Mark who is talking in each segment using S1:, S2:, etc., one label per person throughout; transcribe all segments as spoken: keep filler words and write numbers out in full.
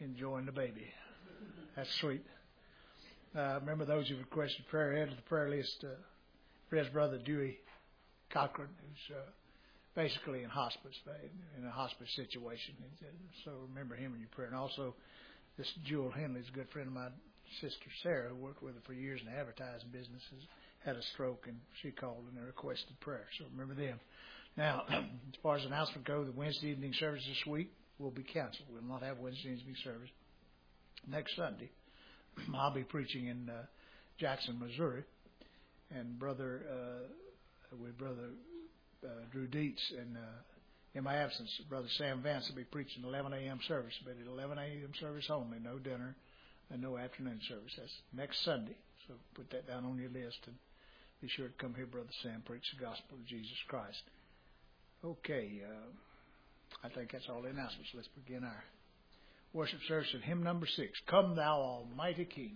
S1: enjoying the baby. That's sweet. Uh, remember those who requested prayer, added to the prayer list, uh, his brother Dewey Cochran, who's uh, basically in hospice, in a hospice situation. So remember him in your prayer. And also, this Jewel Henley is a good friend of my sister Sarah, who worked with her for years in the advertising business, has had a stroke, and she called and requested prayer. So remember them. Now, as far as announcement goes, the Wednesday evening service this week will be canceled. We'll not have Wednesday evening service. Next Sunday, I'll be preaching in uh, Jackson, Missouri, and brother uh, with brother uh, Drew Dietz, and uh, in my absence, brother Sam Vance will be preaching eleven a.m. service, but at eleven a.m. service only, no dinner and no afternoon service. That's next Sunday, so put that down on your list and be sure to come hear Brother Sam preach the gospel of Jesus Christ. Okay, uh, I think that's all the announcements. Let's begin our worship service at hymn number six, Come Thou Almighty King.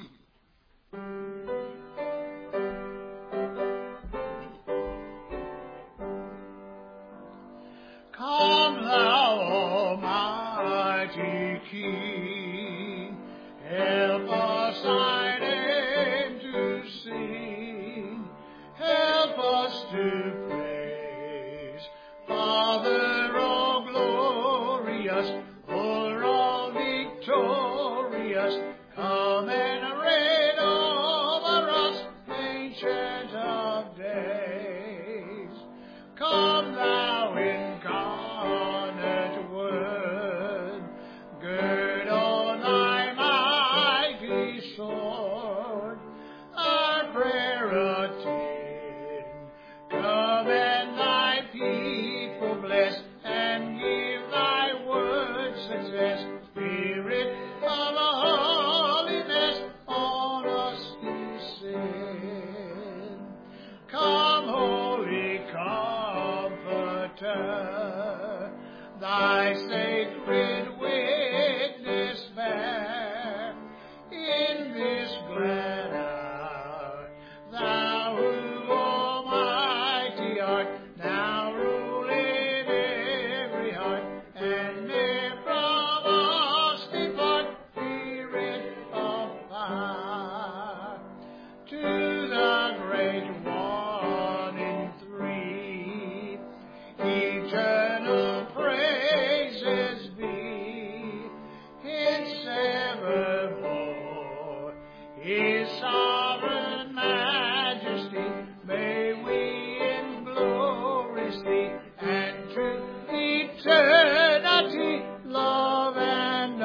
S1: Come Thou Almighty King, help us thy name to sing, help us to praise, Father all glorious, o'er all victorious, come and reign over us, ancient of days. Come Thou incarnate Word, gird on thy mighty sword, our prayer attend. Come and thy people bless, and give thy word success. Spirit of holiness on us descend. Come, Holy Comforter, thy sacred witness bear in this glad hour. Thou who almighty art, now rule in every heart, and ne'er from us depart, Spirit of fire. To the great one in three, eternal praises be, his evermore, his sovereign majesty, may we in glory see, and to eternity love and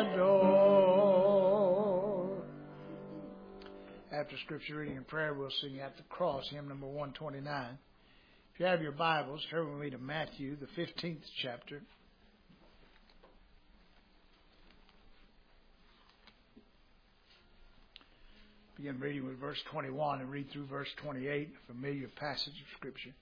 S1: adore. After scripture reading and prayer, we'll sing At the Cross, hymn number one twenty-nine. If you have your Bibles, turn with me to Matthew, the fifteenth chapter. Begin reading with verse twenty-one and read through verse twenty-eight, a familiar passage of Scripture.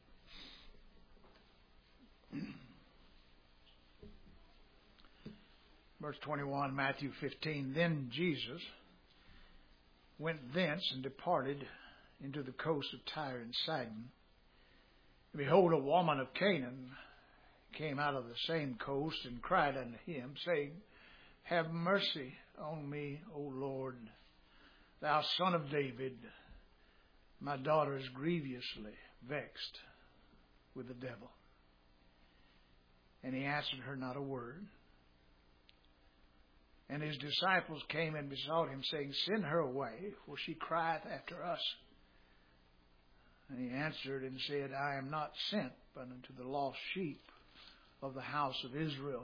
S1: Verse twenty-one, Matthew fifteen. Then Jesus went thence and departed into the coast of Tyre and Sidon. And behold, a woman of Canaan came out of the same coast and cried unto him, saying, Have mercy on me, O Lord, thou Son of David. My daughter is grievously vexed with the devil. And he answered her not a word. And his disciples came and besought him, saying, Send her away, for she crieth after us. And he answered and said, I am not sent but unto the lost sheep of the house of Israel.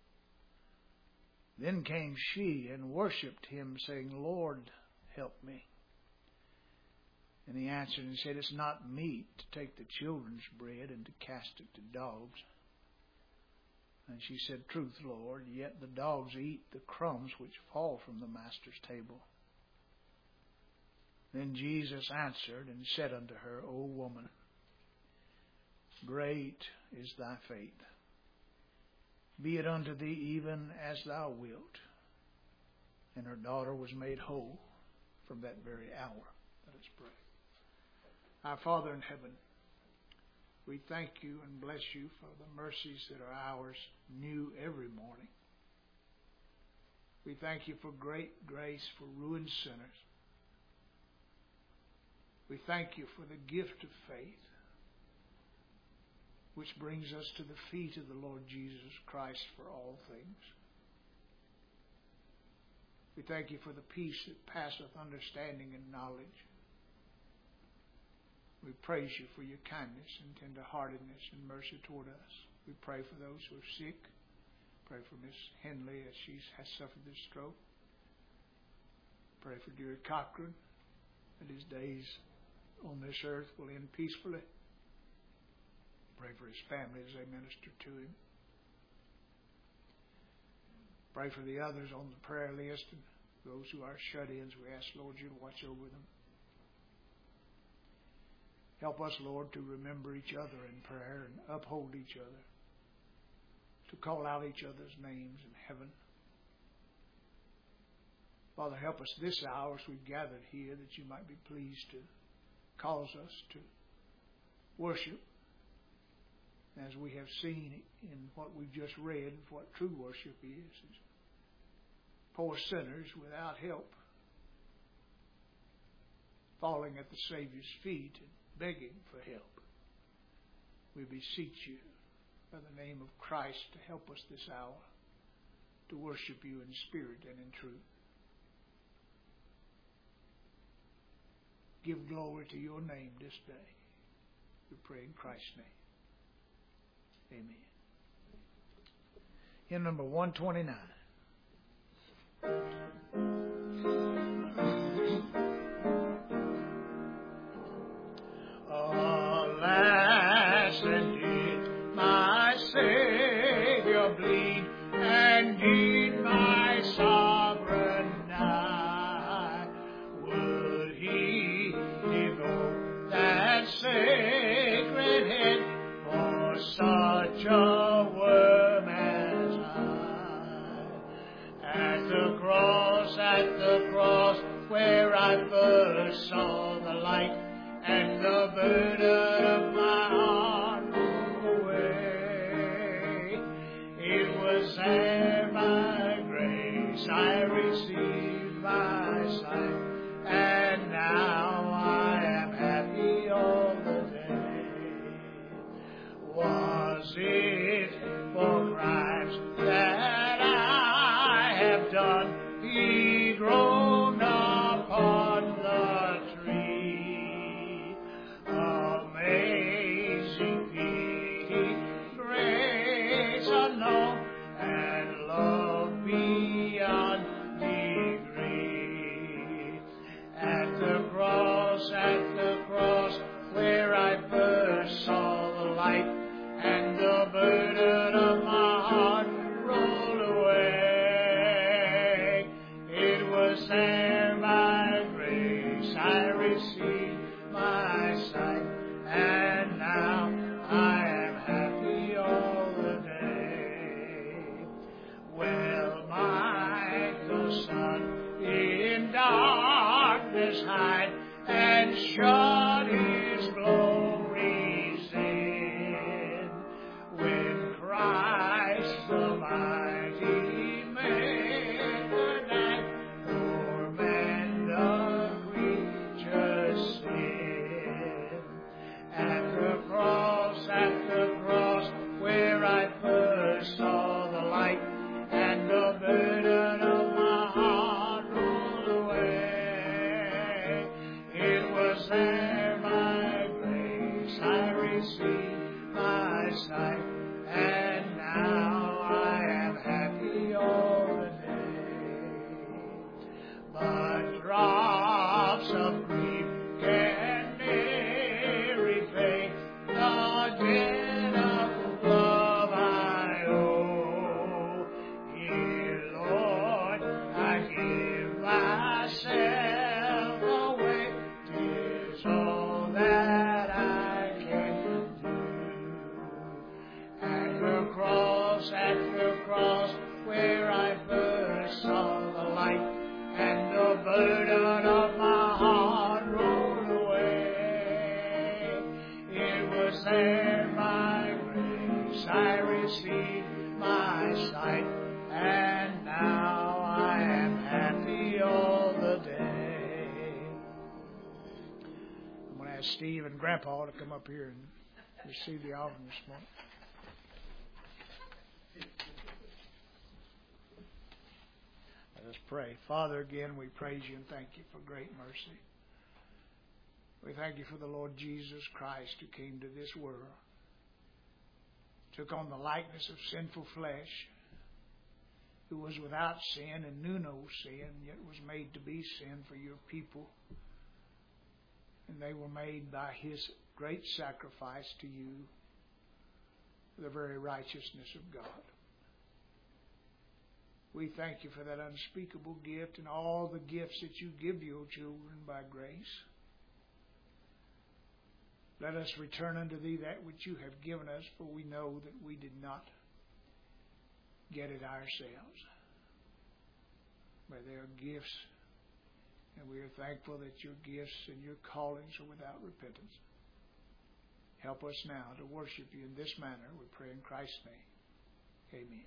S1: Then came she and worshipped him, saying, Lord, help me. And he answered and said, It's not meet to take the children's bread and to cast it to dogs. And she said, Truth, Lord, yet the dogs eat the crumbs which fall from the master's table. Then Jesus answered and said unto her, O woman, great is thy faith. Be it unto thee even as thou wilt. And her daughter was made whole from that very hour. Let us pray. Our Father in heaven, we thank you and bless you for the mercies that are ours new every morning. We thank you for great grace for ruined sinners. We thank you for the gift of faith, which brings us to the feet of the Lord Jesus Christ for all things. We thank you for the peace that passeth understanding and knowledge. We praise you for your kindness and tenderheartedness and mercy toward us. We pray for those who are sick. Pray for Miss Henley as she has suffered this stroke. Pray for dear Cochran that his days on this earth will end peacefully. Pray for his family as they minister to him. Pray for the others on the prayer list and those who are shut-ins. We ask, Lord, you to watch over them. Help us, Lord, to remember each other in prayer and uphold each other, to call out each other's names in heaven. Father, help us this hour as we've gathered here, that you might be pleased to cause us to worship, as we have seen in what we've just read, what true worship is. is poor sinners without help, falling at the Savior's feet and begging for help. We beseech you, by the name of Christ, to help us this hour to worship you in spirit and in truth. Give glory to your name this day. We pray in Christ's name. Amen. Hymn number one twenty-nine. Alas, and did my Savior bleed, and did my sovereign die? Would he devote that sacred head for such a worm as I? At the cross, at the cross, where I first saw the light, and the burden of my heart rolled away, it was there by grace I received my sight, and now I am happy all the day. Was it for crimes that I have done, he groaned upon the tree? Amazing pity, grace unknown, and love beyond degree. At the cross, at the cross, where I first saw the light, and the burden of my heart rolled away, it was there by grace I received my sight, and now I am happy all the day. Well might the sun in darkness hide, and shut his glories in, when Christ the mighty Maker died, for man the creature's sin. At the cross, at the cross, where I first saw the light, and the burden of my heart rolled away, it was there by grace I received my sight, and now I am happy all the day. But drops of grief can ne'er repay the debt of love I owe. Here, Lord, I give myself away. 'Tis all that I can do. At the cross, at the cross, where I first saw the light, and the burden of my heart rolled away, it was there by grace I received my sight, and now I ask Steve and Grandpa to come up here and receive the offering this morning. Let us pray. Father, again, we praise you and thank you for great mercy. We thank you for the Lord Jesus Christ who came to this world, took on the likeness of sinful flesh, who was without sin and knew no sin, yet was made to be sin for your people. And they were made by his great sacrifice to you, the very righteousness of God. We thank you for that unspeakable gift and all the gifts that you give your children by grace. Let us return unto thee that which you have given us, for we know that we did not get it ourselves. But they are gifts, and we are thankful that your gifts and your callings are without repentance. Help us now to worship you in this manner, we pray in Christ's name. Amen.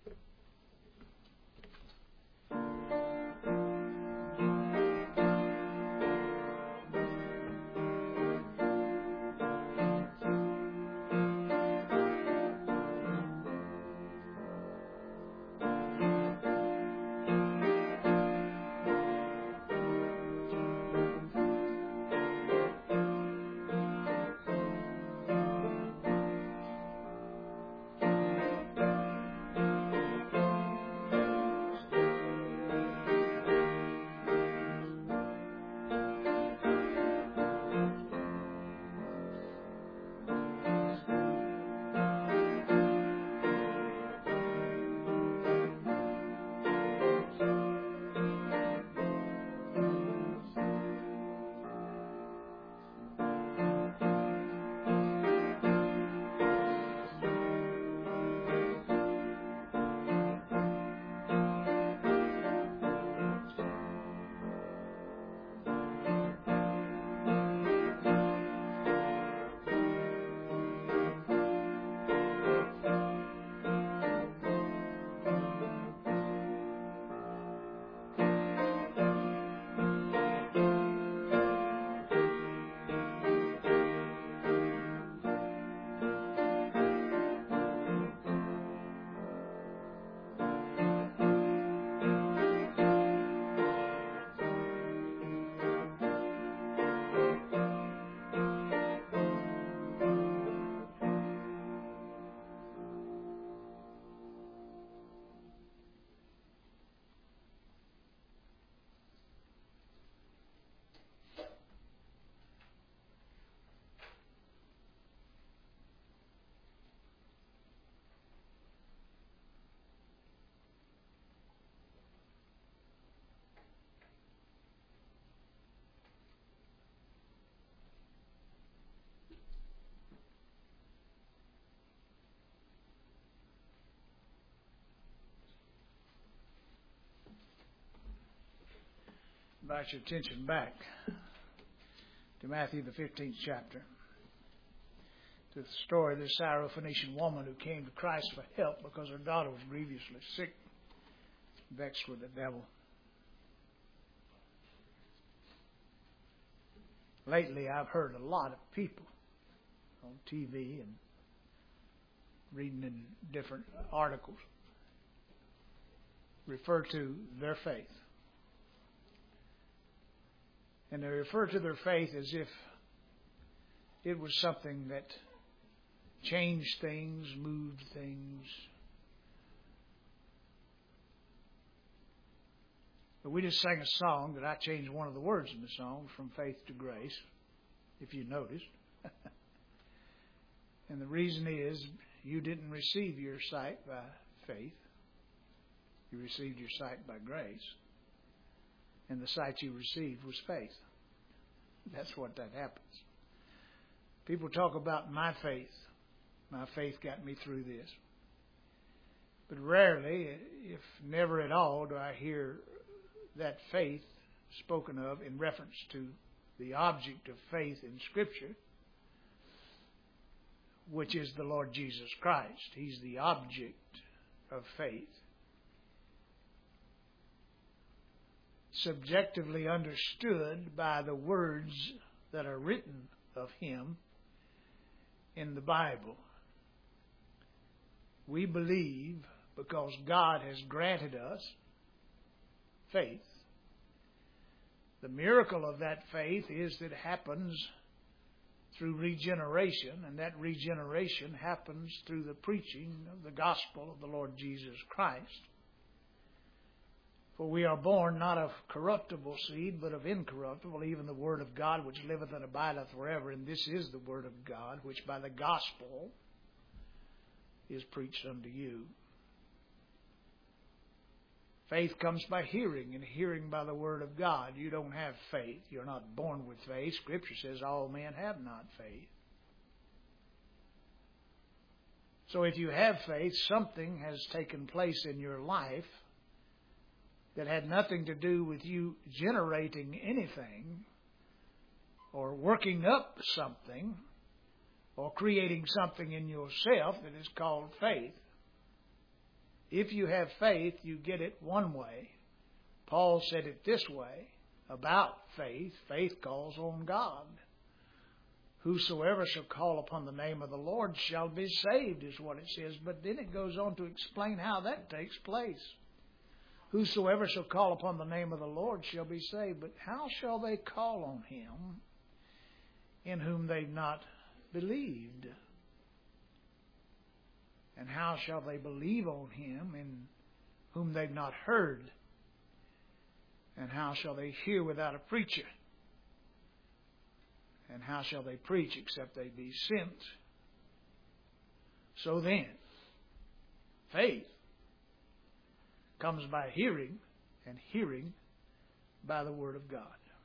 S1: Invite your attention back to Matthew, the fifteenth chapter, to the story of this Syrophoenician woman who came to Christ for help because her daughter was grievously sick, vexed with the devil. Lately, I've heard a lot of people on T V and reading in different articles refer to their faith. And they refer to their faith as if it was something that changed things, moved things. But we just sang a song that I changed one of the words in the song from faith to grace, if you noticed. And the reason is you didn't receive your sight by faith. You received your sight by grace. And the sight you received was faith. That's what that happens. People talk about my faith. My faith got me through this. But rarely, if never at all, do I hear that faith spoken of in reference to the object of faith in Scripture, which is the Lord Jesus Christ. He's the object of faith. Subjectively understood by the words that are written of Him in the Bible. We believe because God has granted us faith. The miracle of that faith is that it happens through regeneration, and that regeneration happens through the preaching of the gospel of the Lord Jesus Christ. For we are born not of corruptible seed, but of incorruptible, even the word of God which liveth and abideth forever. And this is the word of God, which by the gospel is preached unto you. Faith comes by hearing, and hearing by the word of God. You don't have faith. You're not born with faith. Scripture says all men have not faith. So if you have faith, something has taken place in your life that had nothing to do with you generating anything or working up something or creating something in yourself that is called faith. If you have faith, you get it one way. Paul said it this way about faith. Faith calls on God. Whosoever shall call upon the name of the Lord shall be saved, is what it says. But then it goes on to explain how that takes place. Whosoever shall call upon the name of the Lord shall be saved. But how shall they call on Him in whom they've not believed? And how shall they believe on Him in whom they've not heard? And how shall they hear without a preacher? And how shall they preach except they be sent? So then, faith comes by hearing, and hearing by the Word of God.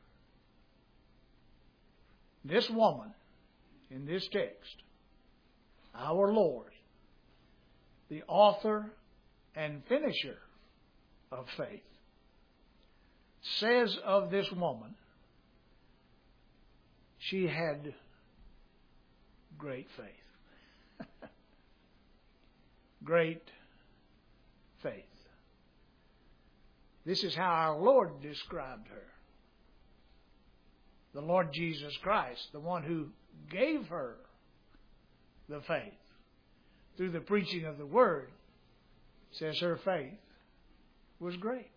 S1: This woman in this text, our Lord, the author and finisher of faith, says of this woman, she had great faith. Great faith. This is how our Lord described her. The Lord Jesus Christ, the one who gave her the faith through the preaching of the Word, says her faith was great.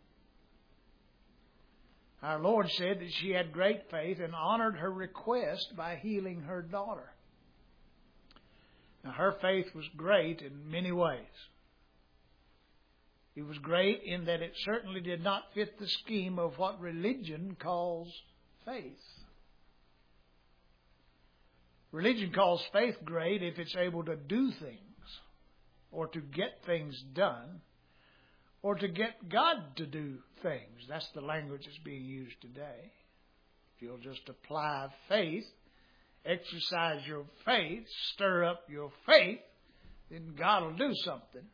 S1: Our Lord said that she had great faith and honored her request by healing her daughter. Now, her faith was great in many ways. It was great in that it certainly did not fit the scheme of what religion calls faith. Religion calls faith great if it's able to do things, or to get things done, or to get God to do things. That's the language that's being used today. If you'll just apply faith, exercise your faith, stir up your faith, then God will do something.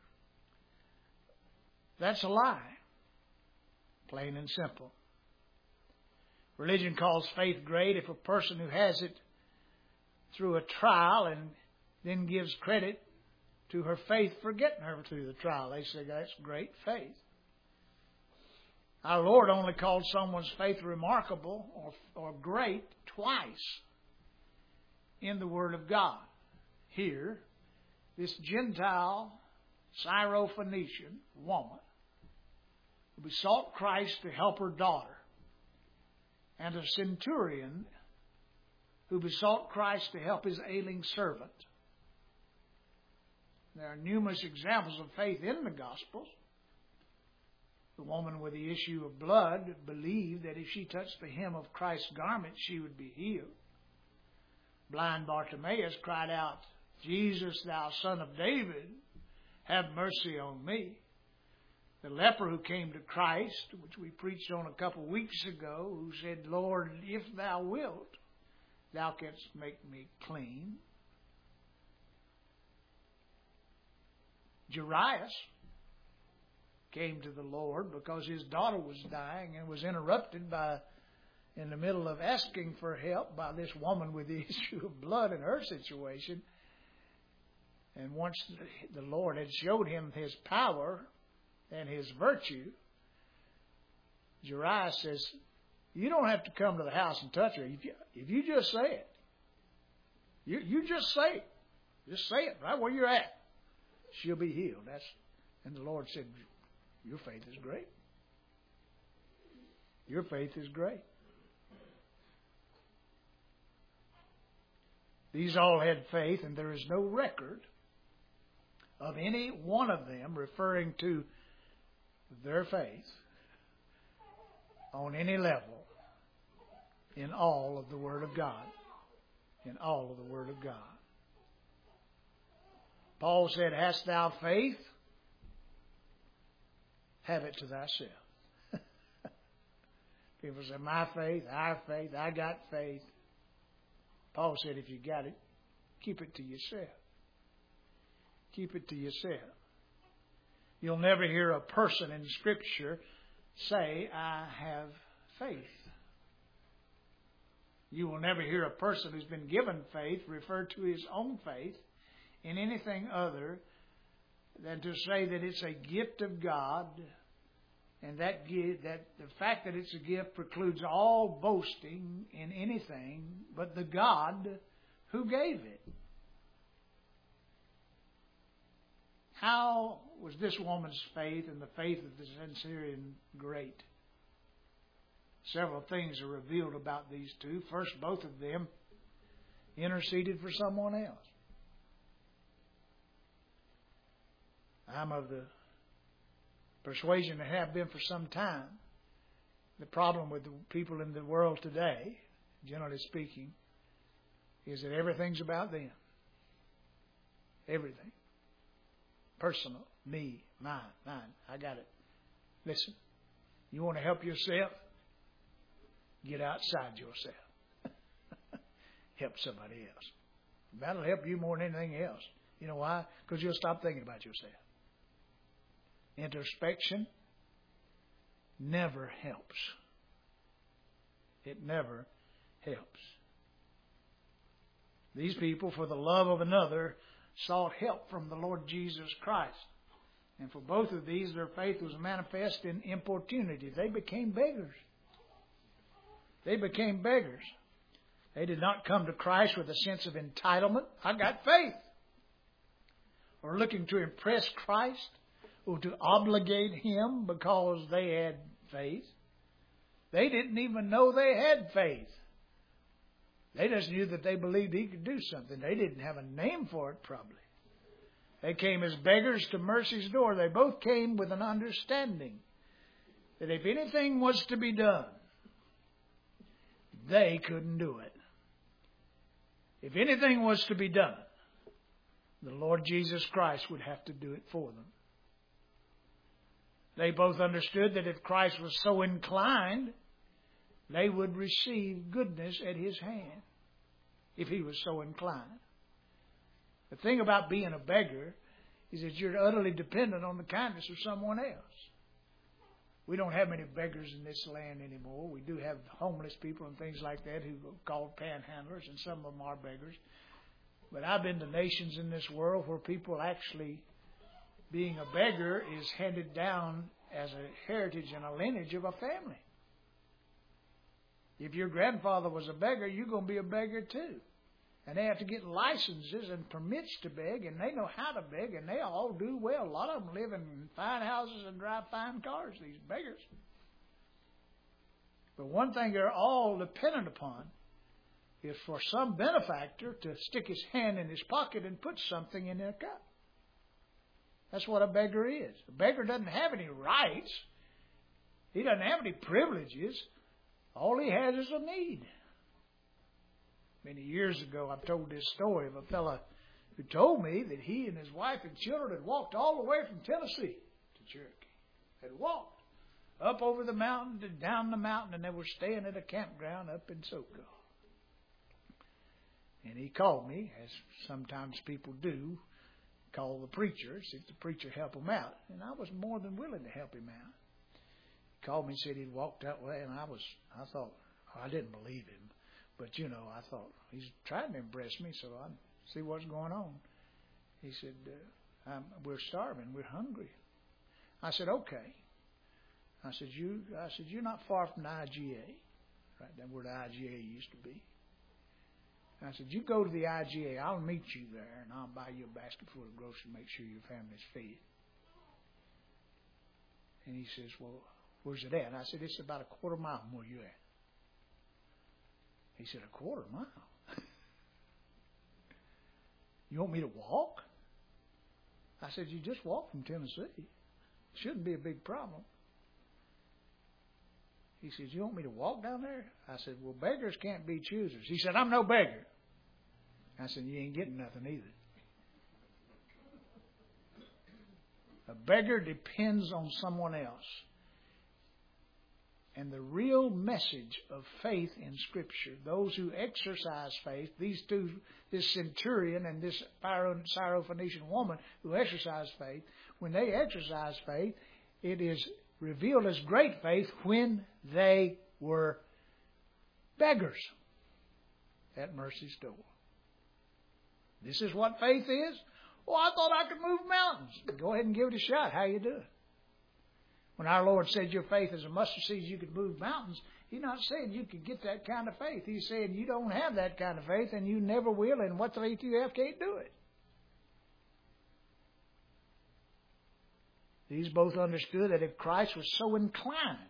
S1: That's a lie. Plain and simple. Religion calls faith great if a person who has it through a trial and then gives credit to her faith for getting her through the trial. They say that's great faith. Our Lord only called someone's faith remarkable or, or great twice in the Word of God. Here, this Gentile Syrophoenician woman who besought Christ to help her daughter, and a centurion who besought Christ to help his ailing servant. There are numerous examples of faith in the Gospels. The woman with the issue of blood believed that if she touched the hem of Christ's garment, she would be healed. Blind Bartimaeus cried out, "Jesus, thou son of David, have mercy on me." The leper who came to Christ, which we preached on a couple of weeks ago, who said, "Lord, if thou wilt, thou canst make me clean." Jairus came to the Lord because his daughter was dying and was interrupted by, in the middle of asking for help, by this woman with the issue of blood in her situation. And once the Lord had showed him His power and His virtue, Jairus says, "You don't have to come to the house and touch her. If you, if you just say it, You, you just say it. Just say it right where you're at. She'll be healed. That's, and the Lord said, your faith is great. Your faith is great. These all had faith, and there is no record of any one of them referring to their faith on any level in all of the Word of God. In all of the Word of God. Paul said, hast thou faith? Have it to thyself. People say, my faith, our faith, I got faith. Paul said, if you got it, keep it to yourself. Keep it to yourself. You'll never hear a person in Scripture say, I have faith. You will never hear a person who's been given faith refer to his own faith in anything other than to say that it's a gift of God, and that gift, that the fact that it's a gift precludes all boasting in anything but the God who gave it. How was this woman's faith and the faith of the centurion great? Several things are revealed about these two. First, both of them interceded for someone else. I'm of the persuasion, and have been for some time, the problem with the people in the world today, generally speaking, is that everything's about them. Everything. Personal. Me. Mine. Mine. I got it. Listen. You want to help yourself? Get outside yourself. Help somebody else. That'll help you more than anything else. You know why? Because you'll stop thinking about yourself. Introspection never helps. It never helps. These people, for the love of another, sought help from the Lord Jesus Christ. And for both of these, their faith was manifest in importunity. They became beggars. They became beggars. They did not come to Christ with a sense of entitlement. I got faith. Or looking to impress Christ, or to obligate Him because they had faith. They didn't even know they had faith. They just knew that they believed He could do something. They didn't have a name for it, probably. They came as beggars to mercy's door. They both came with an understanding that if anything was to be done, they couldn't do it. If anything was to be done, the Lord Jesus Christ would have to do it for them. They both understood that if Christ was so inclined, they would receive goodness at His hand, if He was so inclined. The thing about being a beggar is that you're utterly dependent on the kindness of someone else. We don't have many beggars in this land anymore. We do have homeless people and things like that who are called panhandlers, and some of them are beggars. But I've been to nations in this world where people actually, being a beggar is handed down as a heritage and a lineage of a family. If your grandfather was a beggar, you're going to be a beggar too. And they have to get licenses and permits to beg, and they know how to beg, and they all do well. A lot of them live in fine houses and drive fine cars, these beggars. But one thing they're all dependent upon is for some benefactor to stick his hand in his pocket and put something in their cup. That's what a beggar is. A beggar doesn't have any rights. He doesn't have any privileges. All he has is a need. Many years ago, I've told this story of a fellow who told me that he and his wife and children had walked all the way from Tennessee to Cherokee. Had walked up over the mountain and down the mountain, and they were staying at a campground up in SoCo. And he called me, as sometimes people do, call the preacher, see if the preacher help him out. And I was more than willing to help him out. He called me and said he'd walked that way, and I was, I thought, oh, I didn't believe him. But, you know, I thought, he's trying to impress me, so I'd see what's going on. He said, uh, I'm, we're starving, we're hungry. I said, okay. I said, you, I said, you're not far from the I G A, right? That's where the I G A used to be. And I said, you go to the I G A. I'll meet you there, and I'll buy you a basket full of groceries and make sure your family's fed. And he says, well, where's it at? And I said, it's about a quarter mile from where you at. He said, a quarter mile? You want me to walk? I said, you just walk from Tennessee. Shouldn't be a big problem. He says, you want me to walk down there? I said, well, beggars can't be choosers. He said, I'm no beggar. I said, you ain't getting nothing either. A beggar depends on someone else. And the real message of faith in Scripture, those who exercise faith, these two, this centurion and this Syrophoenician woman who exercise faith, when they exercise faith, it is revealed as great faith when they were beggars at mercy's door. This is what faith is? Oh, I thought I could move mountains. Go ahead and give it a shot. How you doing? When our Lord said your faith is a mustard seed, you could move mountains, He's not saying you could get that kind of faith. He's saying you don't have that kind of faith and you never will, and what faith you have can't do it. These both understood that if Christ was so inclined,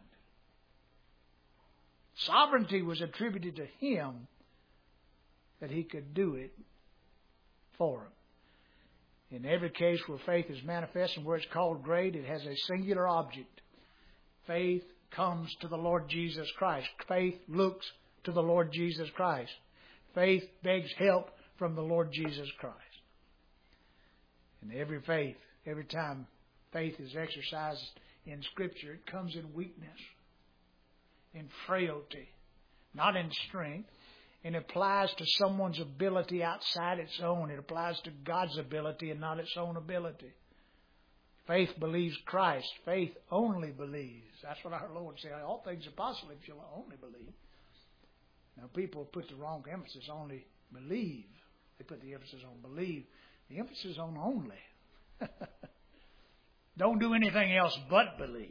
S1: sovereignty was attributed to Him, that He could do it for them. In every case where faith is manifest and where it's called great, it has a singular object. Faith comes to the Lord Jesus Christ. Faith looks to the Lord Jesus Christ. Faith begs help from the Lord Jesus Christ. And every faith, every time faith is exercised in Scripture, it comes in weakness, in frailty, not in strength. And it applies to someone's ability outside its own. It applies to God's ability and not its own ability. Faith believes Christ. Faith only believes. That's what our Lord said. All things are possible if you'll only believe. Now, people put the wrong emphasis. Only believe. They put the emphasis on believe. The emphasis is on only. Don't do anything else but believe.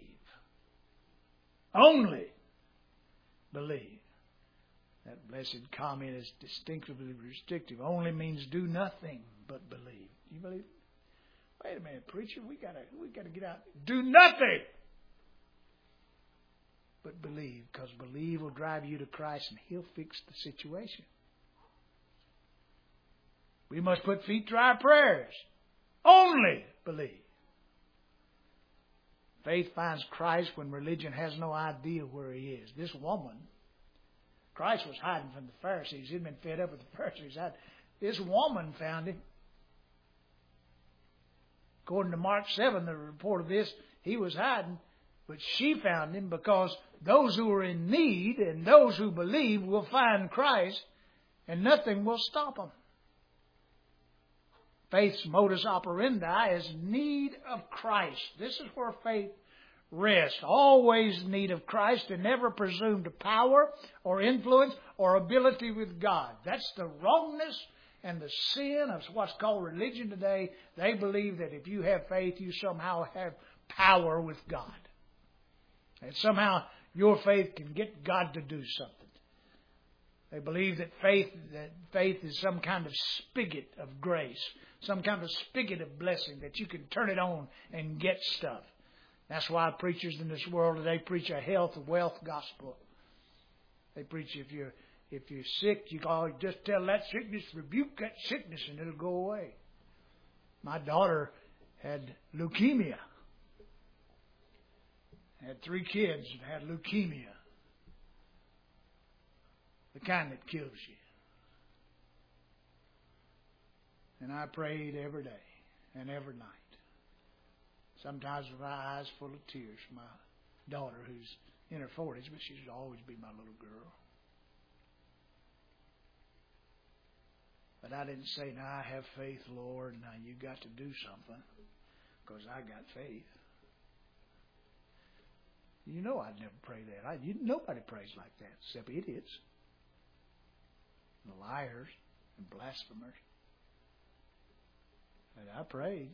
S1: Only believe. That blessed comment is distinctively restrictive. Only means do nothing but believe. You believe? Wait a minute, preacher. We gotta we gotta get out. Do nothing but believe, because believe will drive you to Christ, and He'll fix the situation. We must put feet to our prayers. Only believe. Faith finds Christ when religion has no idea where He is. This woman, Christ was hiding from the Pharisees. He'd been fed up with the Pharisees. This woman found Him. According to Mark seven, the report of this, He was hiding. But she found Him, because those who are in need and those who believe will find Christ, and nothing will stop them. Faith's modus operandi is need of Christ. This is where faith rest, always in need of Christ, and never presume to power or influence or ability with God. That's the wrongness and the sin of what's called religion today. They believe that if you have faith, you somehow have power with God. And somehow your faith can get God to do something. They believe that faith that faith is some kind of spigot of grace, some kind of spigot of blessing that you can turn it on and get stuff. That's why preachers in this world today preach a health, wealth gospel. They preach if you're if you're sick, you can just tell that sickness, rebuke that sickness, and it'll go away. My daughter had leukemia. Had three kids that had leukemia, the kind that kills you. And I prayed every day and every night. Sometimes with my eyes full of tears. My daughter, who's in her forties, but she'll always be my little girl. But I didn't say, now I have faith, Lord, now you got to do something, because I got faith. You know I'd never pray that. I, you, nobody prays like that except idiots, and liars, and blasphemers. But I prayed.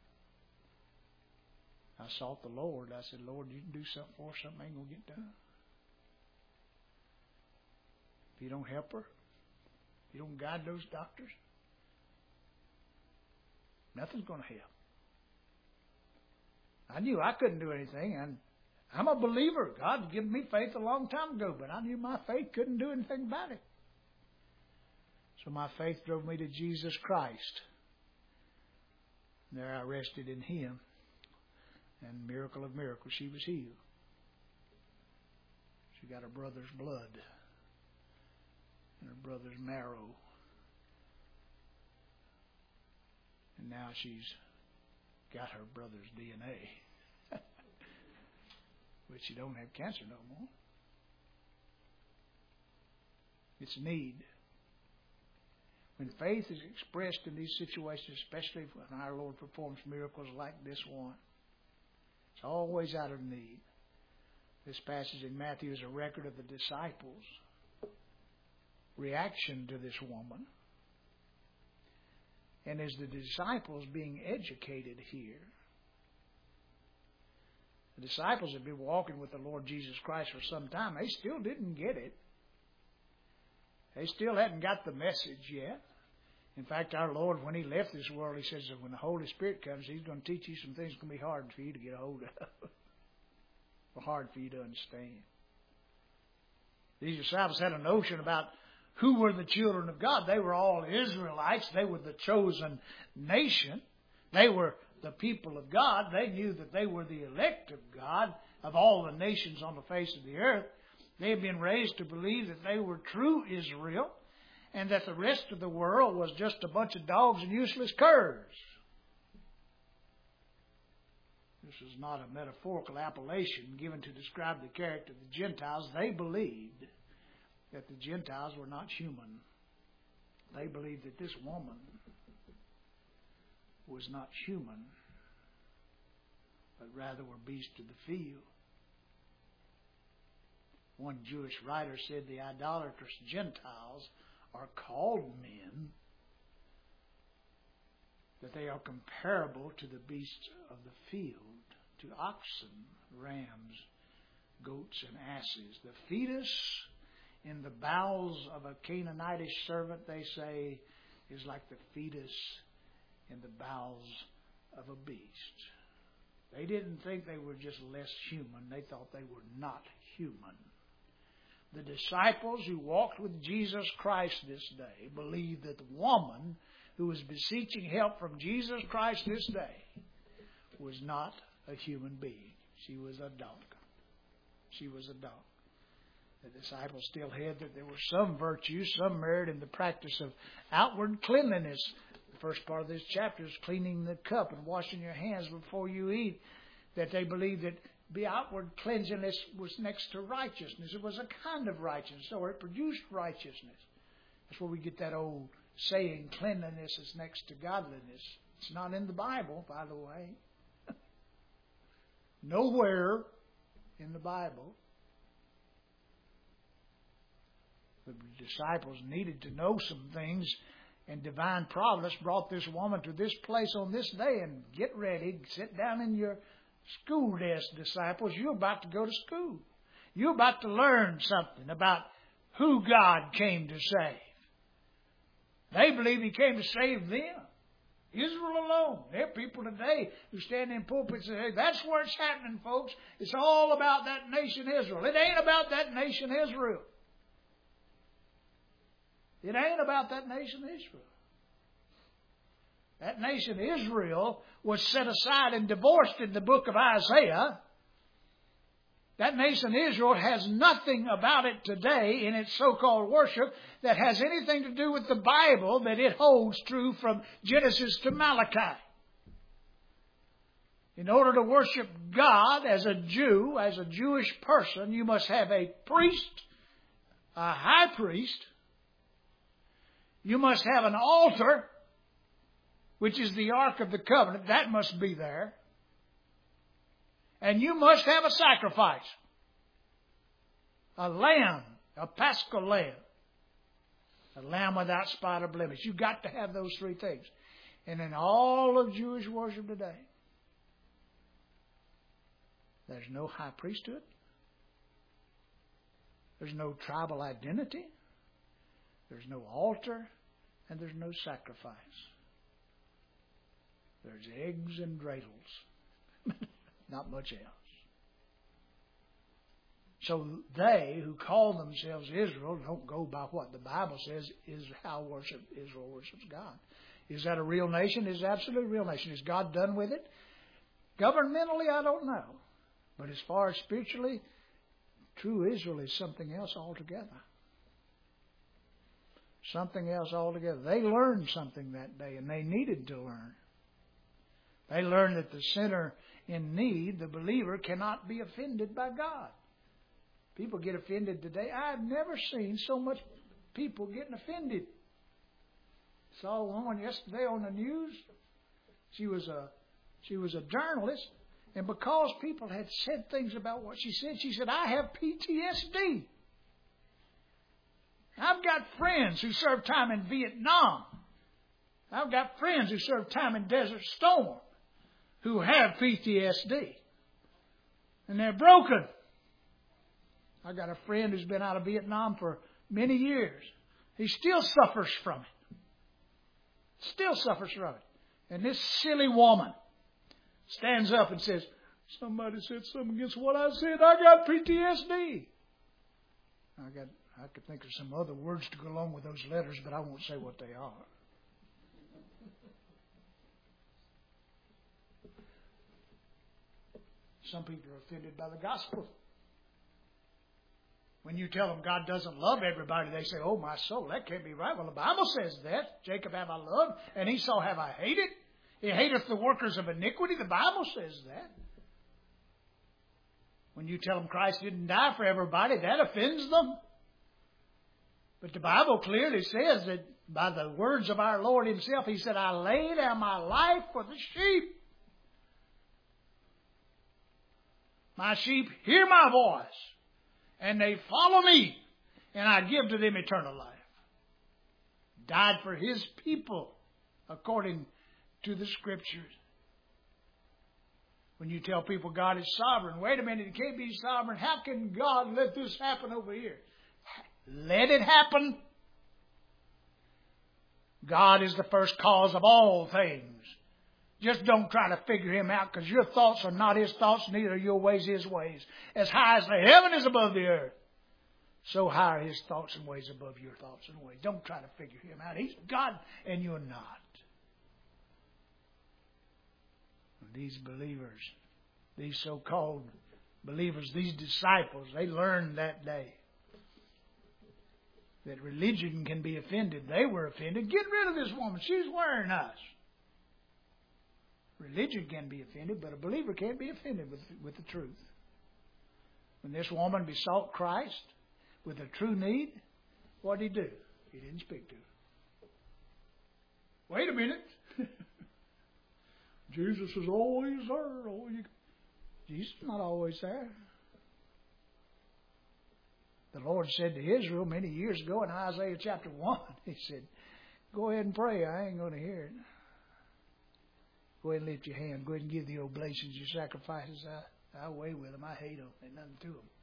S1: I sought the Lord. I said, Lord, you can do something for her. Something ain't going to get done. If you don't help her, You don't guide those doctors, nothing's going to help. I knew I couldn't do anything, and I'm a believer. God had given me faith a long time ago, but I knew my faith couldn't do anything about it. So my faith drove me to Jesus Christ. And there I rested in Him. And miracle of miracles, she was healed. She got her brother's blood and her brother's marrow. And now she's got her brother's D N A. But she don't have cancer no more. It's need. When faith is expressed in these situations, especially when our Lord performs miracles like this one, it's always out of need. This passage in Matthew is a record of the disciples' reaction to this woman. And as the disciples being educated here, the disciples had been walking with the Lord Jesus Christ for some time. They still didn't get it. They still hadn't got the message yet. In fact, our Lord, when He left this world, He says that when the Holy Spirit comes, He's going to teach you some things that can be hard for you to get a hold of. Or hard for you to understand. These disciples had a notion about who were the children of God. They were all Israelites. They were the chosen nation. They were the people of God. They knew that they were the elect of God of all the nations on the face of the earth. They had been raised to believe that they were true Israel and that the rest of the world was just a bunch of dogs and useless curs. This is not a metaphorical appellation given to describe the character of the Gentiles. They believed that the Gentiles were not human. They believed that this woman was not human, but rather were beasts of the field. One Jewish writer said the idolatrous Gentiles are called men, that they are comparable to the beasts of the field, to oxen, rams, goats, and asses. The fetus in the bowels of a Canaanitish servant, they say, is like the fetus in the bowels of a beast. They didn't think they were just less human. They thought they were not human. The disciples who walked with Jesus Christ this day believed that the woman who was beseeching help from Jesus Christ this day was not a human being. She was a dog. She was a dog. The disciples still held that there were some virtues, some merit in the practice of outward cleanliness. The first part of this chapter is cleaning the cup and washing your hands before you eat. That they believed that the outward cleanliness was next to righteousness. It was a kind of righteousness, or it produced righteousness. That's where we get that old saying, cleanliness is next to godliness. It's not in the Bible, by the way. Nowhere in the Bible. The disciples needed to know some things, and divine providence brought this woman to this place on this day. And get ready, sit down in your school desk, disciples. You're about to go to school. You're about to learn something about who God came to save. They believe He came to save them. Israel alone. There are people today who stand in pulpits and say, that's where it's happening, folks. It's all about that nation Israel. It ain't about that nation Israel. It ain't about that nation Israel. That nation Israel was set aside and divorced in the book of Isaiah. That nation Israel has nothing about it today in its so-called worship that has anything to do with the Bible that it holds true from Genesis to Malachi. In order to worship God as a Jew, as a Jewish person, you must have a priest, a high priest. You must have an altar, which is the Ark of the Covenant. That must be there. And you must have a sacrifice. A lamb, a paschal lamb. A lamb without spot or blemish. You've got to have those three things. And in all of Jewish worship today, there's no high priesthood. There's no tribal identity. There's no altar and there's no sacrifice. There's eggs and dreidels. Not much else. So they who call themselves Israel don't go by what the Bible says is how worship Israel worships God. Is that a real nation? Is it absolutely a real nation? Is God done with it? Governmentally, I don't know. But as far as spiritually, true Israel is something else altogether. Something else altogether. They learned something that day, and they needed to learn. They learned that the sinner in need, the believer, cannot be offended by God. People get offended today. I've never seen so much people getting offended. Saw a woman yesterday on the news. She was a she was a journalist, and because people had said things about what she said, she said, "I have P T S D. I've got friends who served time in Vietnam. I've got friends who served time in Desert Storm who have P T S D. And they're broken. I got a friend who's been out of Vietnam for many years. He still suffers from it. Still suffers from it. And this silly woman stands up and says, "Somebody said something against what I said. I got P T S D." I got I could think of some other words to go along with those letters, but I won't say what they are. Some people are offended by the gospel. When you tell them God doesn't love everybody, they say, "Oh, my soul, that can't be right." Well, the Bible says that. Jacob have I loved, and Esau have I hated. He hateth the workers of iniquity. The Bible says that. When you tell them Christ didn't die for everybody, that offends them. But the Bible clearly says that by the words of our Lord Himself, He said, "I lay down my life for the sheep. My sheep hear my voice, and they follow me, and I give to them eternal life." Died for His people, according to the Scriptures. When you tell people God is sovereign, wait a minute, He can't be sovereign. How can God let this happen over here? Let it happen. God is the first cause of all things. Just don't try to figure Him out, because your thoughts are not His thoughts, neither are your ways His ways. As high as the heaven is above the earth, so high are His thoughts and ways above your thoughts and ways. Don't try to figure Him out. He's God and you're not. These believers, these so-called believers, these disciples, they learned that day that religion can be offended. They were offended. Get rid of this woman. She's wearing us. Religion can be offended, but a believer can't be offended with, with the truth. When this woman besought Christ with a true need, what did He do? He didn't speak to her. Wait a minute. Jesus is always there. Oh, you... Jesus is not always there. The Lord said to Israel many years ago in Isaiah chapter one, He said, "Go ahead and pray. I ain't going to hear it. Go ahead and lift your hand. Go ahead and give the oblations, your sacrifices. I, I away with them. I hate them. Ain't nothing to them."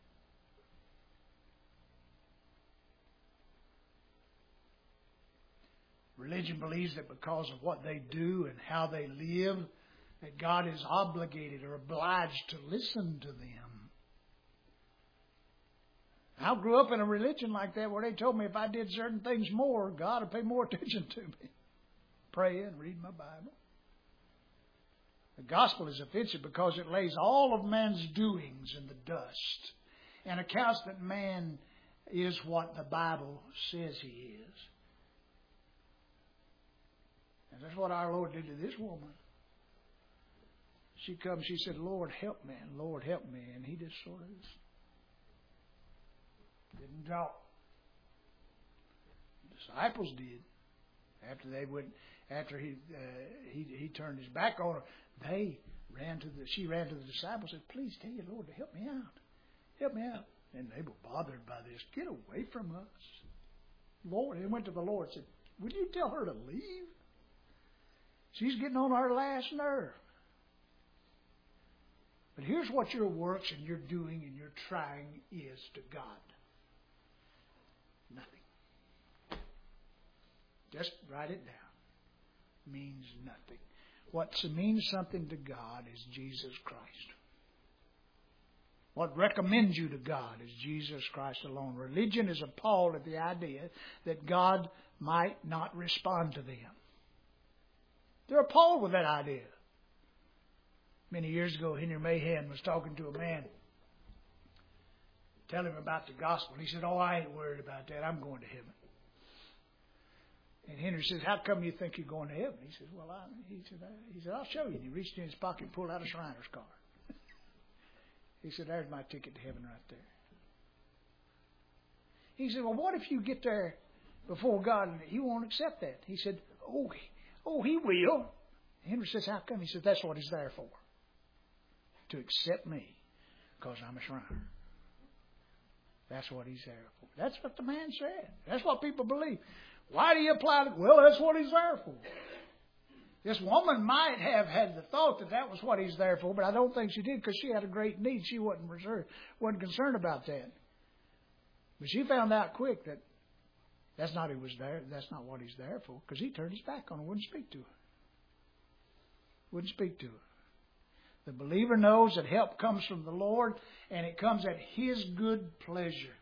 S1: Religion believes that because of what they do and how they live, that God is obligated or obliged to listen to them. I grew up in a religion like that where they told me if I did certain things more, God would pay more attention to me. Pray and read my Bible. The gospel is offensive because it lays all of man's doings in the dust and accounts that man is what the Bible says he is. And that's what our Lord did to this woman. She comes, she said, "Lord, help me, and Lord, help me." And He just sort of didn't talk. The disciples did. After they went, after he uh, he he turned his back on her, they ran to the. She ran to the disciples and said, "Please tell your Lord to help me out, help me out." And they were bothered by this. "Get away from us, Lord!" And they went to the Lord and said, "Will you tell her to leave? She's getting on our last nerve." But here's what your works and your doing and your trying is to God. Nothing. Just write it down. Means nothing. What means something to God is Jesus Christ. What recommends you to God is Jesus Christ alone. Religion is appalled at the idea that God might not respond to them. They're appalled with that idea. Many years ago, Henry Mahan was talking to a man, telling him about the gospel. He said, "Oh, I ain't worried about that. I'm going to heaven." And Henry says, "How come you think you're going to heaven?" He says, "Well, I, he said, I, he said, I'll show you." And he reached in his pocket and pulled out a Shriner's card. He said, "There's my ticket to heaven right there." He said, "Well, what if you get there before God and He won't accept that?" He said, "Oh, he, oh, He will." Henry says, "How come?" He said, "That's what He's there for. To accept me because I'm a Shriner." That's what He's there for. That's what the man said. That's what people believe. Why do you apply it? Well, that's what He's there for. This woman might have had the thought that that was what He's there for, but I don't think she did because she had a great need. She wasn't reserved, wasn't concerned about that. But she found out quick that that's not He was there. That's not what He's there for, because He turned His back on her, wouldn't speak to her. Wouldn't speak to her. The believer knows that help comes from the Lord, and it comes at His good pleasure.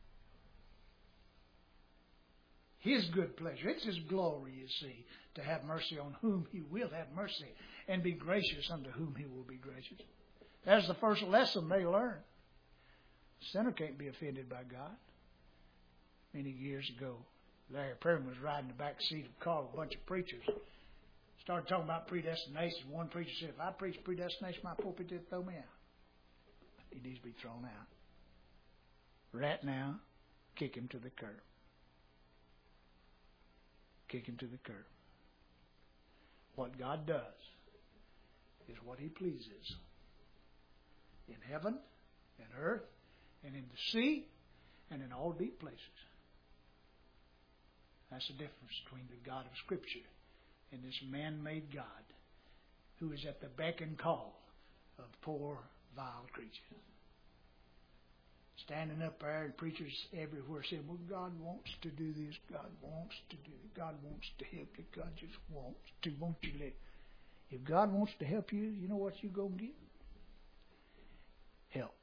S1: His good pleasure. It's His glory, you see, to have mercy on whom He will have mercy, and be gracious unto whom He will be gracious. That's the first lesson they learn. The sinner can't be offended by God. Many years ago, Larry Perrin was riding the back seat of a car with a bunch of preachers. Started talking about predestination. One preacher said, "If I preach predestination, my pulpit did throw me out." He needs to be thrown out. Right now, kick him to the curb. Kick him to the curb. What God does is what He pleases. In heaven, and earth, and in the sea, and in all deep places. That's the difference between the God of Scripture and this man-made God who is at the beck and call of poor, vile creatures. Standing up there, and preachers everywhere saying, "Well, God wants to do this. God wants to do it. God wants to help you. God just wants to. Won't you let?" If God wants to help you, you know what you're going to get? Help.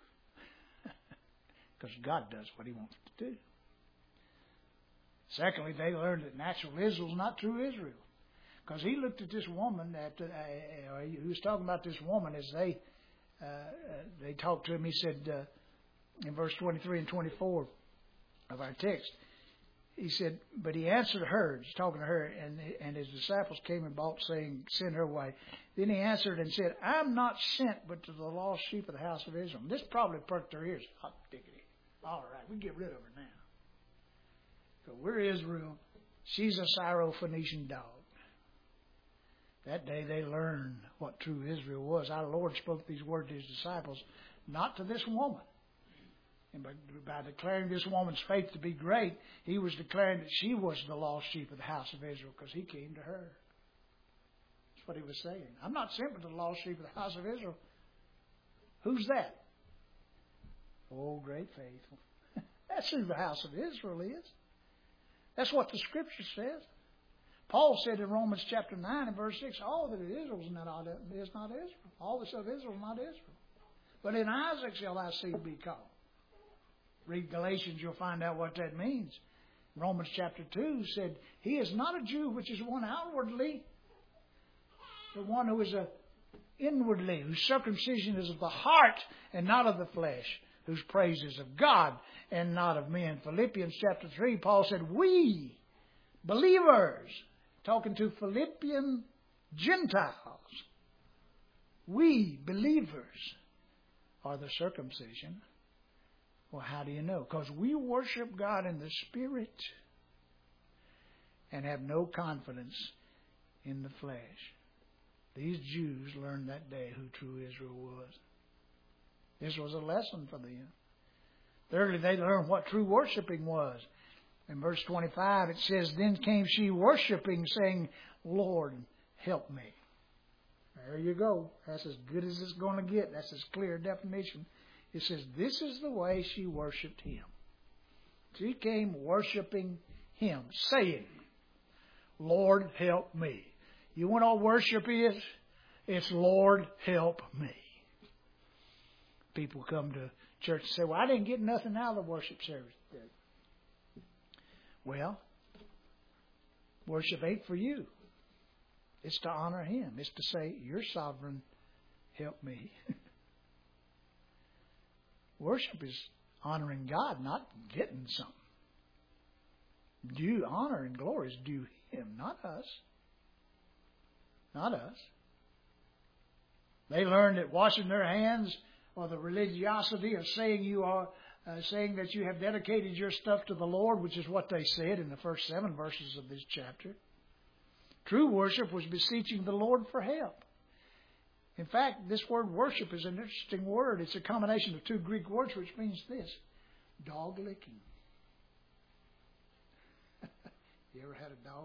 S1: Because God does what He wants to do. Secondly, they learned that natural Israel is not true Israel. Because he looked at this woman, that uh, he was talking about this woman as they uh, they talked to him. He said uh, in verse twenty-three and twenty-four of our text, he said, "But he answered her," he's talking to her, and and his disciples came and bought, saying, "Send her away." Then he answered and said, "I'm not sent but to the lost sheep of the house of Israel." This probably perked their ears. Hot diggity. All right, we can get rid of her now. So we're Israel. She's a Syro-Phoenician dog. That day they learned what true Israel was. Our Lord spoke these words to His disciples, not to this woman. And by, by declaring this woman's faith to be great, He was declaring that she was the lost sheep of the house of Israel, because He came to her. That's what He was saying. I'm not sent but to the lost sheep of the house of Israel. Who's that? Oh, great faithful. That's who the house of Israel is. That's what the Scripture says. Paul said in Romans chapter nine and verse six, all that is Israel is not, is not Israel. All that's of Israel is not Israel. But in Isaac shall thy seed be called. Read Galatians, you'll find out what that means. Romans chapter two said, he is not a Jew which is one outwardly, the one who is a inwardly, whose circumcision is of the heart and not of the flesh, whose praise is of God and not of men. Philippians chapter three, Paul said, we believers, talking to Philippian Gentiles, we believers are the circumcision. Well, how do you know? Because we worship God in the Spirit and have no confidence in the flesh. These Jews learned that day who true Israel was. This was a lesson for them. Thirdly, they learned what true worshiping was. In verse twenty-five, it says, then came she worshiping, saying, Lord, help me. There you go. That's as good as it's going to get. That's as clear a definition. It says, this is the way she worshipped Him. She came worshiping Him, saying, Lord, help me. You want all worship is? It's Lord, help me. People come to church and say, well, I didn't get nothing out of the worship service today. Well, worship ain't for you. It's to honor Him. It's to say, you're sovereign, help me. Worship is honoring God, not getting something. Due honor and glory is due Him, not us. Not us. They learned that washing their hands, or the religiosity of saying you are, uh, saying that you have dedicated your stuff to the Lord, which is what they said in the first seven verses of this chapter. True worship was beseeching the Lord for help. In fact, this word worship is an interesting word. It's a combination of two Greek words, which means this: dog licking. You ever had a dog?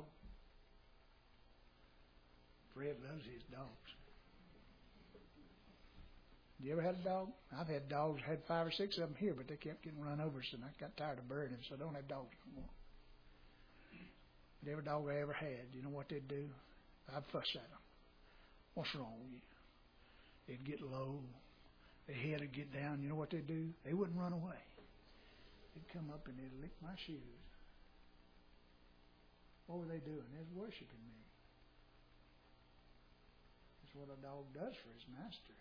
S1: Fred loves his dogs. You ever had a dog? I've had dogs. I had five or six of them here, but they kept getting run over, so I got tired of burying them, so I don't have dogs anymore. But every dog I ever had, you know what they'd do? I'd fuss at them. What's wrong with you? They'd get low. Their head would get down. You know what they'd do? They wouldn't run away. They'd come up and they'd lick my shoes. What were they doing? They was worshiping me. That's what a dog does for his master.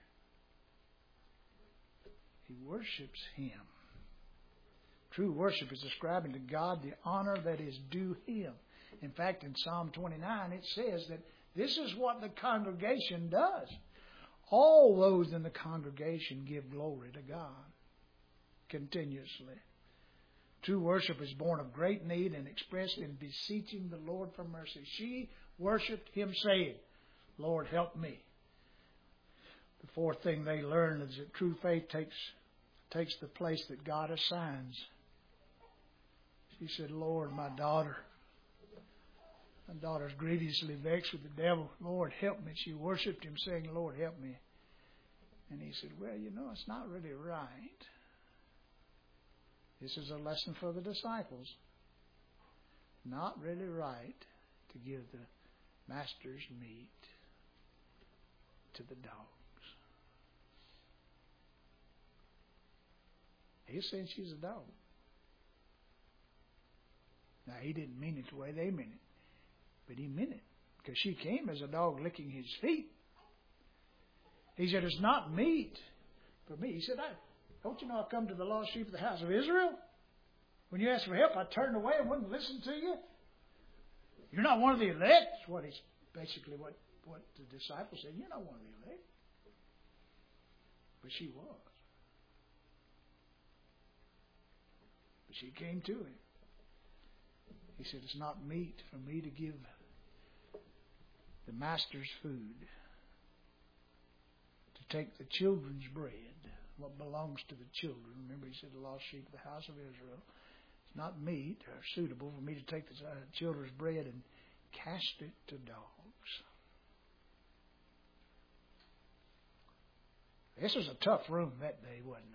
S1: He worships Him. True worship is ascribing to God the honor that is due Him. In fact, in Psalm twenty-nine, it says that this is what the congregation does. All those in the congregation give glory to God continuously. True worship is born of great need and expressed in beseeching the Lord for mercy. She worshipped Him saying, Lord, help me. The fourth thing they learn is that true faith takes, takes the place that God assigns. She said, Lord, my daughter, my daughter's grievously vexed with the devil. Lord, help me. She worshipped Him saying, Lord, help me. And He said, well, you know, it's not really right. This is a lesson for the disciples. Not really right to give the master's meat to the dogs. He's saying she's a dog. Now, He didn't mean it the way they meant it. But He meant it. Because she came as a dog licking His feet. He said, it's not meat for me. He said, I, don't you know I've come to the lost sheep of the house of Israel? When you asked for help, I turned away and wouldn't listen to you. You're not one of the elect. That's what he's basically what, what the disciples said. You're not one of the elect. But she was. But she came to Him. He said, it's not meat for me to give the master's food, to take the children's bread, what belongs to the children. Remember, He said, the lost sheep of the house of Israel. It's not meat or suitable for me to take the children's bread and cast it to dogs. This was a tough room that day, wasn't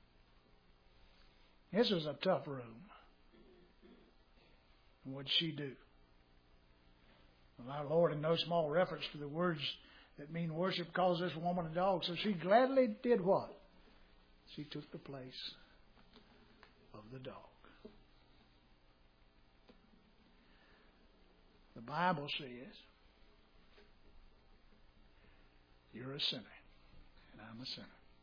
S1: it? This was a tough room. And what did she do? Well, our Lord, in no small reference to the words that mean worship, calls this woman a dog. So she gladly did what? She took the place of the dog. The Bible says, you're a sinner, and I'm a sinner.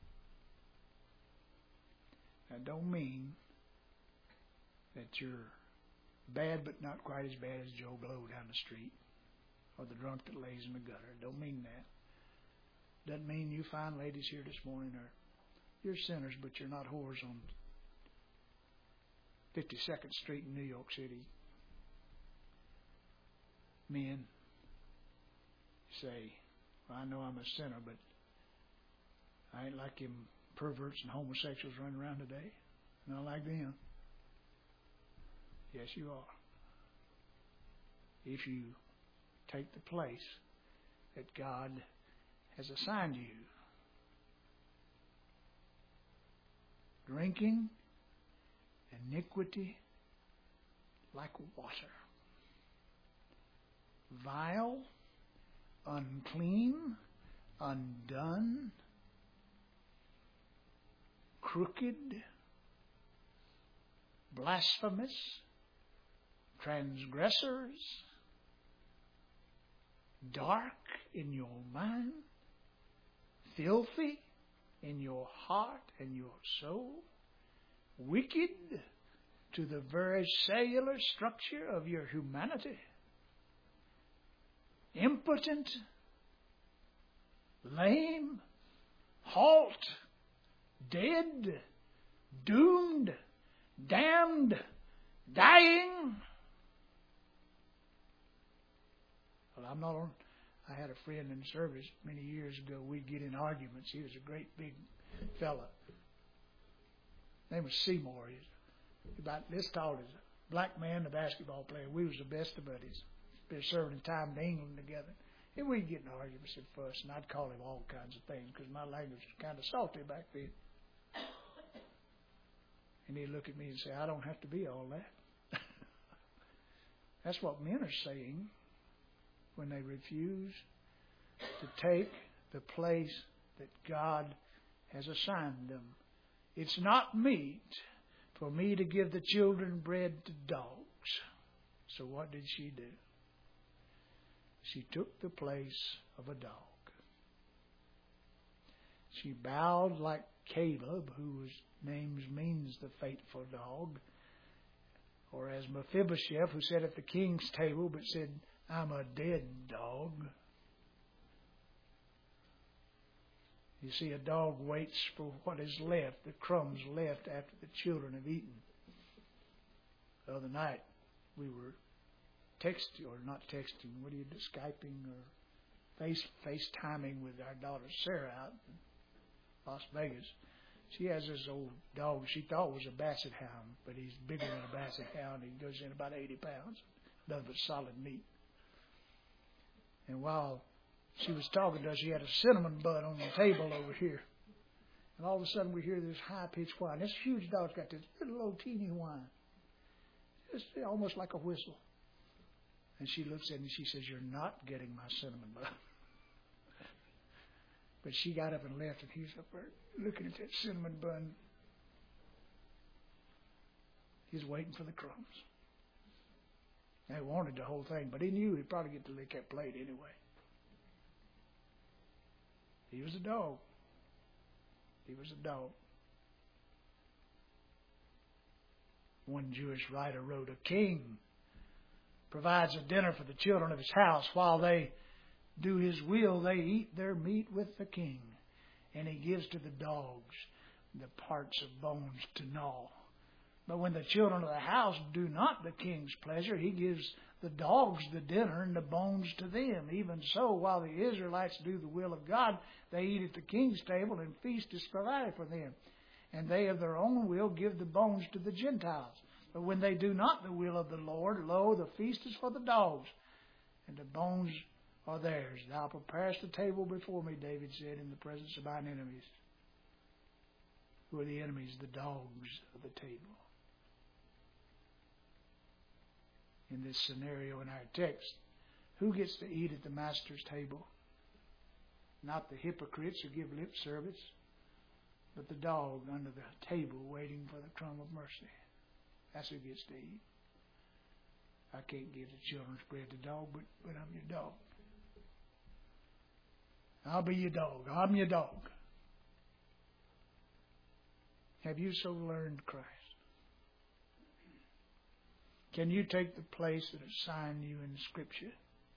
S1: That don't mean that you're bad, but not quite as bad as Joe Blow down the street, or the drunk that lays in the gutter. Don't mean that. Doesn't mean you fine ladies here this morning are you're sinners, but you're not whores on fifty-second Street in New York City. Men say, well, I know I'm a sinner, but I ain't like them perverts and homosexuals running around today. Not like them. Yes, you are. If you take the place that God has assigned you. Drinking iniquity like water. vile, unclean, undone, crooked, blasphemous, transgressors, dark in your mind, filthy in your heart and your soul, wicked to the very cellular structure of your humanity, impotent, lame, halt, dead, doomed, damned, dying. Well, I'm not on. I had a friend in service many years ago. We'd get in arguments. He was a great big fella. His name was Seymour. He's about this tall as a black man, a basketball player. We was the best of buddies. Been serving time in England together. And we'd get in arguments and fuss, and I'd call him all kinds of things because my language was kind of salty back then. And he'd look at me and say, I don't have to be all that. That's what men are saying when they refuse to take the place that God has assigned them. It's not meet for me to give the children bread to dogs. So what did she do? She took the place of a dog. She bowed like Caleb, whose name means the faithful dog, or as Mephibosheth, who sat at the king's table but said, I'm a dead dog. You see, a dog waits for what is left, the crumbs left after the children have eaten. The other night, we were texting, or not texting, what are you do, Skyping or face FaceTiming with our daughter Sarah out in Las Vegas. She has this old dog she thought was a basset hound, but he's bigger than a basset hound. He goes in about eighty pounds, nothing but solid meat. And while she was talking to us, she had a cinnamon bun on the table over here. And all of a sudden we hear this high-pitched whine. This huge dog's got this little old teeny whine. Just almost like a whistle. And she looks at me and she says, you're not getting my cinnamon bun. But she got up and left, and he's up there looking at that cinnamon bun. He's waiting for the crumbs. He wanted the whole thing, but he knew he'd probably get to lick that plate anyway. He was a dog. He was a dog. One Jewish writer wrote, a king provides a dinner for the children of his house. While they do his will, they eat their meat with the king. And he gives to the dogs the parts of bones to gnaw. But when the children of the house do not the king's pleasure, he gives the dogs the dinner and the bones to them. Even so, while the Israelites do the will of God, they eat at the king's table, and feast is provided for them. And they of their own will give the bones to the Gentiles. But when they do not the will of the Lord, lo, the feast is for the dogs, and the bones are theirs. Thou preparest the table before me, David said, in the presence of mine enemies. Who are the enemies? The dogs of the table. In this scenario in our text, who gets to eat at the master's table? Not the hypocrites who give lip service, but the dog under the table waiting for the crumb of mercy. That's who gets to eat. I can't give the children's bread to dog, but, but I'm your dog. I'll be your dog. I'm your dog. Have you so learned Christ? Can you take the place that is assigned you in Scripture,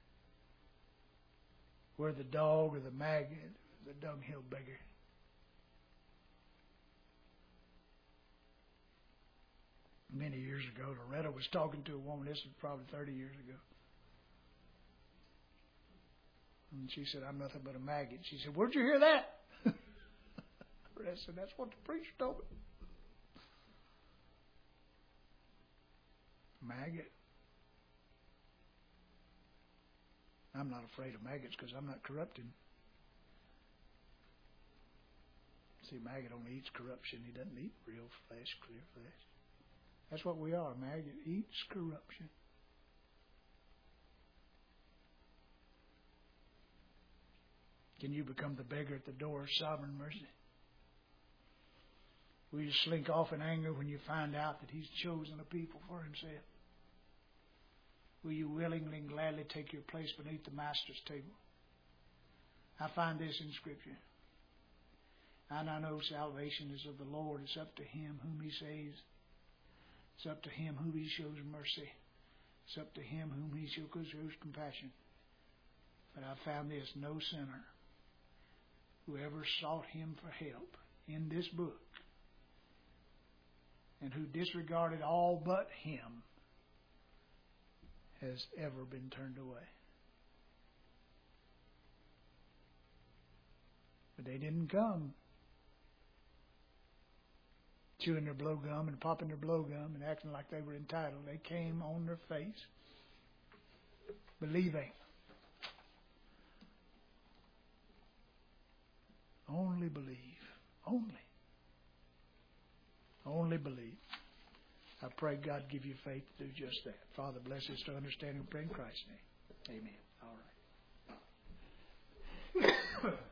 S1: where the dog or the maggot or the dunghill beggar? Many years ago, Loretta was talking to a woman. This was probably thirty years ago. And she said, I'm nothing but a maggot. She said, where'd you hear that? I said, that's what the preacher told me. Maggot. I'm not afraid of maggots because I'm not corrupted. See, maggot only eats corruption. He doesn't eat real flesh, clear flesh. That's what we are. Maggot eats corruption. Can you become the beggar at the door of sovereign mercy? Will you slink off in anger when you find out that He's chosen a people for Himself? Will you willingly and gladly take your place beneath the Master's table? I find this in Scripture. And I know salvation is of the Lord. It's up to Him whom He saves. It's up to Him whom He shows mercy. It's up to Him whom He shows compassion. But I found this: no sinner who ever sought Him for help in this book and who disregarded all but Him has ever been turned away. But they didn't come chewing their blowgum and popping their blowgum and acting like they were entitled. They came on their face, believing. Only believe. Only. Only believe. I pray God give you faith to do just that. Father, bless us to understand and pray in Christ's name. Amen. All right.